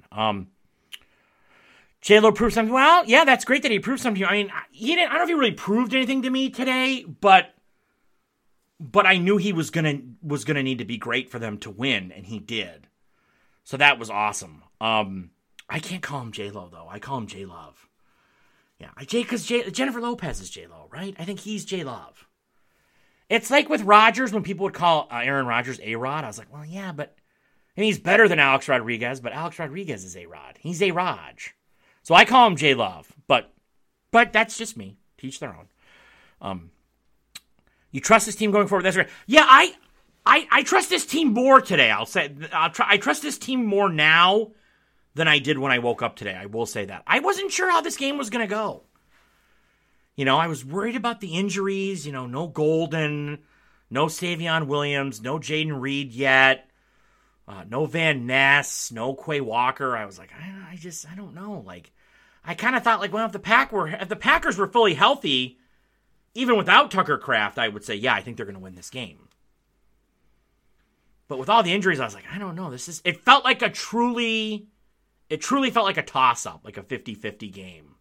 J-Lo proved something. Well, yeah, that's great that he proved something. I mean, I don't know if he really proved anything to me today, but I knew he was gonna need to be great for them to win, and he did. So that was awesome. I can't call him J-Lo, though. I call him J-Love. Yeah, because Jennifer Lopez is J-Lo, right? I think he's J-Love. It's like with Rodgers, when people would call Aaron Rodgers A-Rod. I was like, well, yeah, but... And he's better than Alex Rodriguez, but Alex Rodriguez is A-Rod. He's A-Raj. So I call him J-Love, but that's just me. Teach their own. You trust this team going forward? That's right. Yeah, I trust this team more today. I trust this team more now than I did when I woke up today. I will say that. I wasn't sure how this game was going to go. I was worried about the injuries. No Golden, no Savion Williams, no Jaden Reed yet, no Van Ness, no Quay Walker. I was like, I don't know. Like, I kind of thought, like, well, if the Packers were fully healthy, even without Tucker Kraft, I would say, yeah, I think they're going to win this game. But with all the injuries, I was like, I don't know. It felt like it truly felt like a toss-up, like a 50-50 game.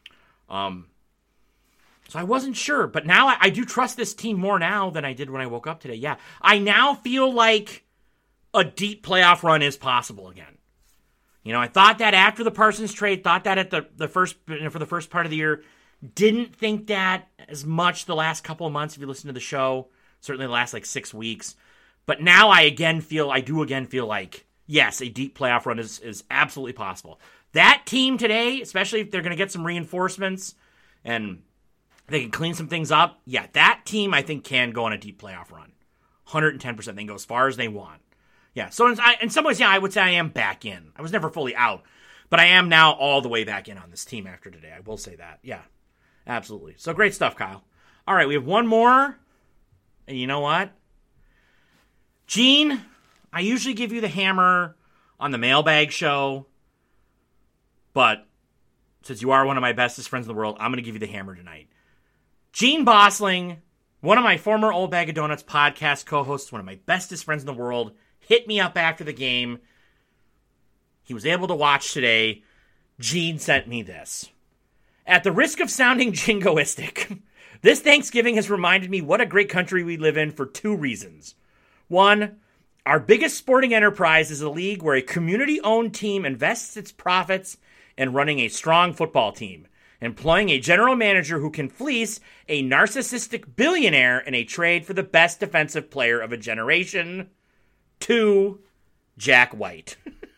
So I wasn't sure, but now I do trust this team more now than I did when I woke up today. Yeah, I now feel like a deep playoff run is possible again. I thought that after the Parsons trade, thought that at the first for the first part of the year, didn't think that as much the last couple of months if you listen to the show, certainly the last like 6 weeks. But now I do again feel like, yes, a deep playoff run is absolutely possible. That team today, especially if they're going to get some reinforcements and they can clean some things up, yeah, that team I think can go on a deep playoff run. 110%. They can go as far as they want. Yeah, so in some ways, yeah, I would say I am back in. I was never fully out, but I am now all the way back in on this team after today. I will say that. Yeah, absolutely. So great stuff, Kyle. All right, we have one more, and you know what? Gene, I usually give you the hammer on the mailbag show, but since you are one of my bestest friends in the world, I'm going to give you the hammer tonight. Gene Bossling, one of my former Old Bag of Donuts podcast co-hosts, one of my bestest friends in the world, hit me up after the game. He was able to watch today. Gene sent me this. At the risk of sounding jingoistic, this Thanksgiving has reminded me what a great country we live in for 2 reasons. 1, our biggest sporting enterprise is a league where a community-owned team invests its profits in running a strong football team, employing a general manager who can fleece a narcissistic billionaire in a trade for the best defensive player of a generation. 2, Jack White.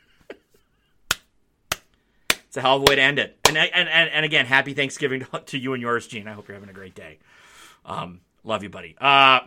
It's a hell of a way to end it. And again, happy Thanksgiving to you and yours, Gene. I hope you're having a great day. Love you, buddy.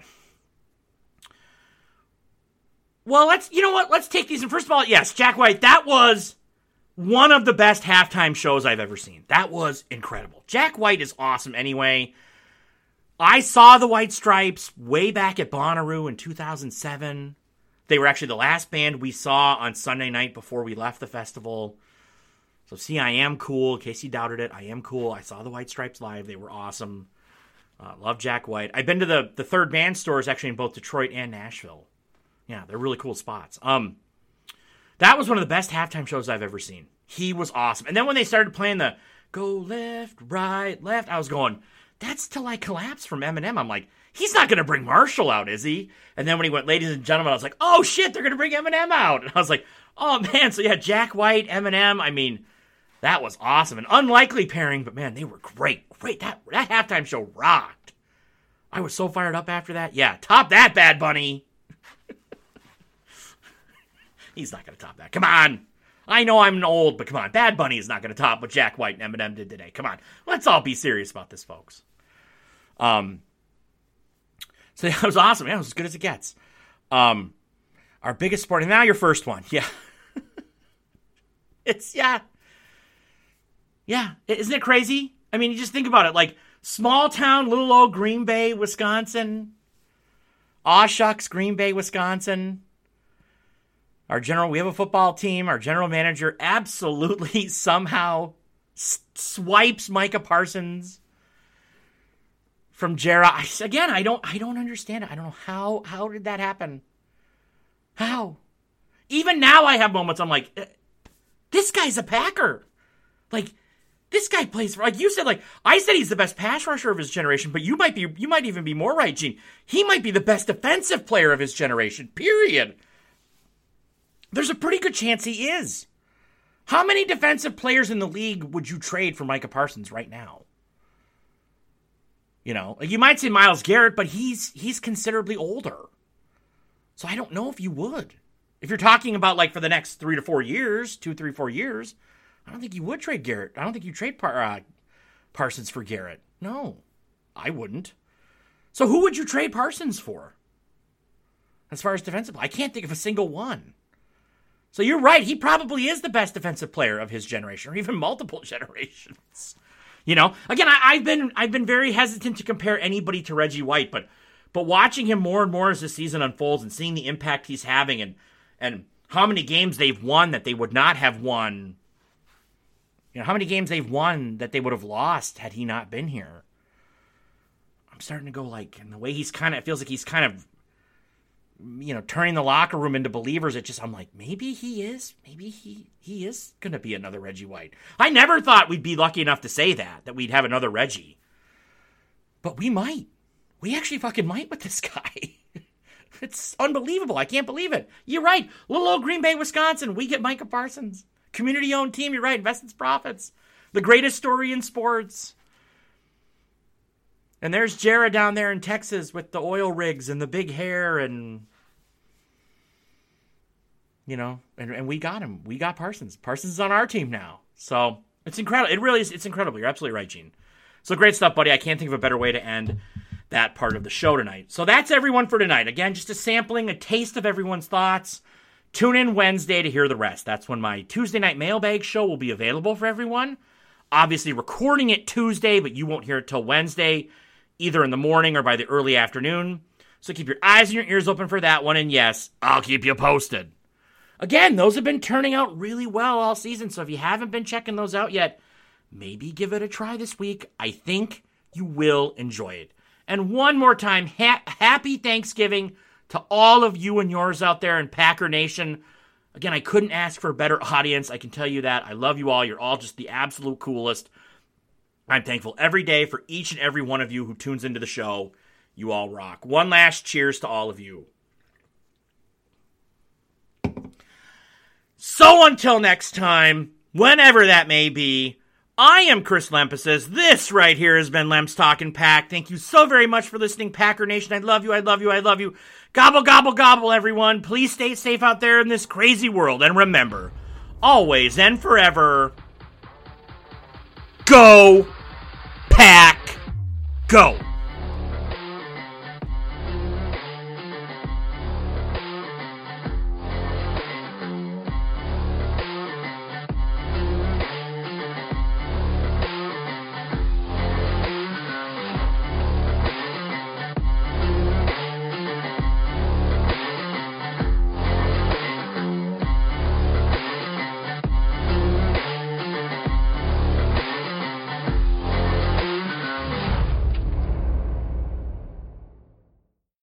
Well, let's take these. And first of all, yes, Jack White, that was one of the best halftime shows I've ever seen. That was incredible. Jack White is awesome anyway. I saw the White Stripes way back at Bonnaroo in 2007. They were actually the last band we saw on Sunday night before we left the festival. So see, I am cool. In case you doubted it, I am cool. I saw the White Stripes live. They were awesome. Love Jack White. I've been to the Third Band stores actually in both Detroit and Nashville. Yeah, they're really cool spots. That was one of the best halftime shows I've ever seen. He was awesome. And then when they started playing the go left, right, left, I was going, that's Till I Collapse from Eminem. I'm like, he's not going to bring Marshall out, is he? And then when he went, ladies and gentlemen, I was like, oh shit, they're going to bring Eminem out. And I was like, oh man. So yeah, Jack White, Eminem. I mean, that was awesome. An unlikely pairing, but man, they were great. Great. That halftime show rocked. I was so fired up after that. Yeah, top that, Bad Bunny. He's not going to top that. Come on. I know I'm old, but come on. Bad Bunny is not going to top what Jack White and Eminem did today. Come on. Let's all be serious about this, folks. So that was awesome. Yeah, it was as good as it gets. Our biggest sport. And now your first one. Yeah. Yeah. Isn't it crazy? I mean, you just think about it. Like, small town, little old Green Bay, Wisconsin. Aw shucks, Green Bay, Wisconsin. We have a football team. Our general manager absolutely somehow swipes Micah Parsons from Jera. Again, I don't understand it. I don't know how did that happen? How? Even now I have moments I'm like, this guy's a Packer. Like, this guy plays, like you said, like I said he's the best pass rusher of his generation, but you might even be more right, Gene. He might be the best defensive player of his generation, period. There's a pretty good chance he is. How many defensive players in the league would you trade for Micah Parsons right now? Like you might say Myles Garrett, but he's considerably older. So I don't know if you would. If you're talking about like for the next 3 to 4 years, 2, 3, 4 years, I don't think you would trade Garrett. I don't think you trade Parsons for Garrett. No, I wouldn't. So who would you trade Parsons for? As far as defensive, I can't think of a single one. So you're right. He probably is the best defensive player of his generation, or even multiple generations. You know, again, I've been very hesitant to compare anybody to Reggie White, but watching him more and more as the season unfolds and seeing the impact he's having and how many games they've won that they would not have won, you know, how many games they've won that they would have lost had he not been here. I'm starting to go like, and the way it feels like he's kind of, you know, turning the locker room into believers. I'm like, maybe he is going to be another Reggie White. I never thought we'd be lucky enough to say that we'd have another Reggie. But we might. We actually fucking might with this guy. It's unbelievable. I can't believe it. You're right. Little old Green Bay, Wisconsin. We get Micah Parsons. Community-owned team. You're right. Invest in profits. The greatest story in sports. And there's Jared down there in Texas with the oil rigs and the big hair and, you know, and we got him. We got Parsons. Parsons is on our team now. So it's incredible. It really is. It's incredible. You're absolutely right, Gene. So great stuff, buddy. I can't think of a better way to end that part of the show tonight. So that's everyone for tonight. Again, just a sampling, a taste of everyone's thoughts. Tune in Wednesday to hear the rest. That's when my Tuesday night mailbag show will be available for everyone. Obviously recording it Tuesday, but you won't hear it till Wednesday, either in the morning or by the early afternoon. So keep your eyes and your ears open for that one. And yes, I'll keep you posted. Again, those have been turning out really well all season. So if you haven't been checking those out yet, maybe give it a try this week. I think you will enjoy it. And one more time, happy Thanksgiving to all of you and yours out there in Packer Nation. Again, I couldn't ask for a better audience. I can tell you that. I love you all. You're all just the absolute coolest. I'm thankful every day for each and every one of you who tunes into the show. You all rock. One last cheers to all of you. So until next time, whenever that may be, I am Chris Lemphasis. This right here has been Lemps Talking Pack. Thank you so very much for listening, Packer Nation. I love you, I love you, I love you. Gobble, gobble, gobble, everyone. Please stay safe out there in this crazy world. And remember, always and forever, go, Pack, go.